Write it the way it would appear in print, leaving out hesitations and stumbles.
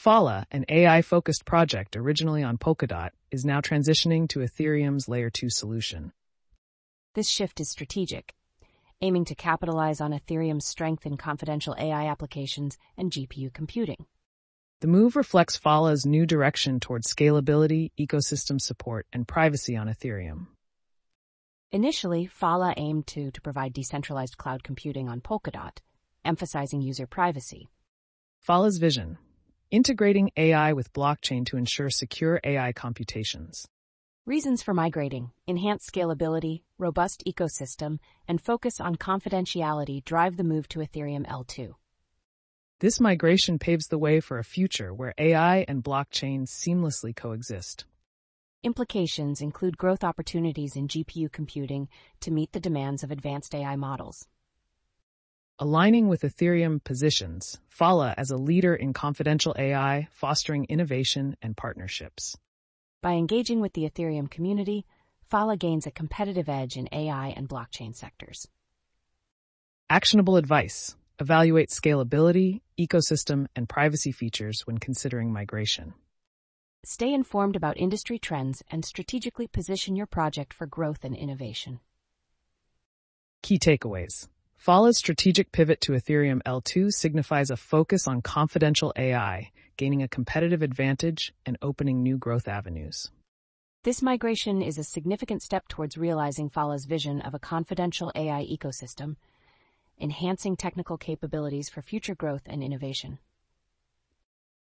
Fala, an AI-focused project originally on Polkadot, is now transitioning to Ethereum's Layer 2 solution. This shift is strategic, aiming to capitalize on Ethereum's strength in confidential AI applications and GPU computing. The move reflects Fala's new direction towards scalability, ecosystem support, and privacy on Ethereum. Initially, Fala aimed to provide decentralized cloud computing on Polkadot, emphasizing user privacy. Fala's vision: integrating AI with blockchain to ensure secure AI computations. Reasons for migrating: enhanced scalability, robust ecosystem, and focus on confidentiality drive the move to Ethereum L2. This migration paves the way for a future where AI and blockchain seamlessly coexist. Implications include growth opportunities in GPU computing to meet the demands of advanced AI models. Aligning with Ethereum positions Fala as a leader in confidential AI, fostering innovation and partnerships. By engaging with the Ethereum community, Fala gains a competitive edge in AI and blockchain sectors. Actionable advice: evaluate scalability, ecosystem, and privacy features when considering migration. Stay informed about industry trends and strategically position your project for growth and innovation. Key takeaways: Fala's strategic pivot to Ethereum L2 signifies a focus on confidential AI, gaining a competitive advantage and opening new growth avenues. This migration is a significant step towards realizing Fala's vision of a confidential AI ecosystem, enhancing technical capabilities for future growth and innovation.